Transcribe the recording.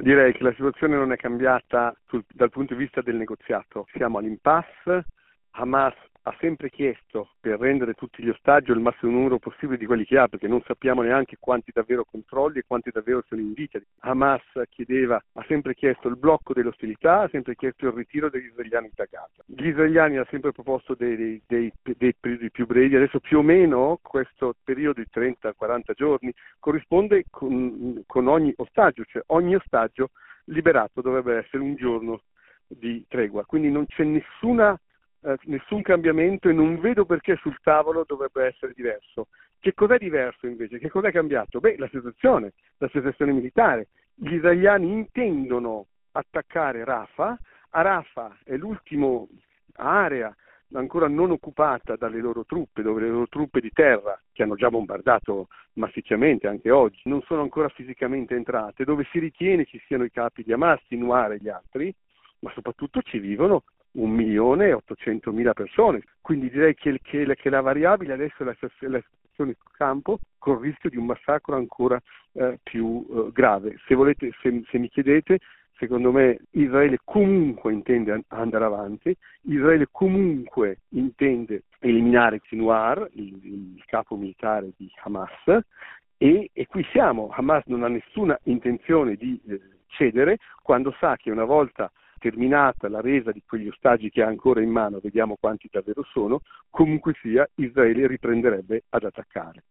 Direi che la situazione non è cambiata dal punto di vista del negoziato. Siamo all'impasse. Hamas ha sempre chiesto, per rendere tutti gli ostaggi il massimo numero possibile di quelli che ha, perché non sappiamo neanche quanti davvero controlli e quanti davvero sono in vita. Hamas ha sempre chiesto il blocco delle ostilità, ha sempre chiesto il ritiro degli israeliani da Gaza. Gli israeliani hanno sempre proposto dei periodi più brevi. Adesso più o meno questo periodo di 30-40 giorni corrisponde con ogni ostaggio, cioè ogni ostaggio liberato dovrebbe essere un giorno di tregua, quindi non c'è nessun cambiamento e non vedo perché sul tavolo dovrebbe essere diverso. Che cos'è diverso invece? Che cos'è cambiato? La situazione militare. Gli israeliani intendono attaccare Rafah. A Rafah è l'ultima area ancora non occupata dalle loro truppe, dove le loro truppe di terra, che hanno già bombardato massicciamente anche oggi, non sono ancora fisicamente entrate, dove si ritiene ci siano i capi di Hamas, Sinwar e gli altri, ma soprattutto ci vivono 1.800.000 persone. Quindi direi che la variabile adesso è la situazione sul campo, con il rischio di un massacro ancora più grave. Se mi chiedete, secondo me Israele comunque intende andare avanti, Israele comunque intende eliminare Sinwar, il capo militare di Hamas, e qui siamo. Hamas non ha nessuna intenzione di cedere, quando sa che una volta terminata la resa di quegli ostaggi che ha ancora in mano, vediamo quanti davvero sono, comunque sia Israele riprenderebbe ad attaccare.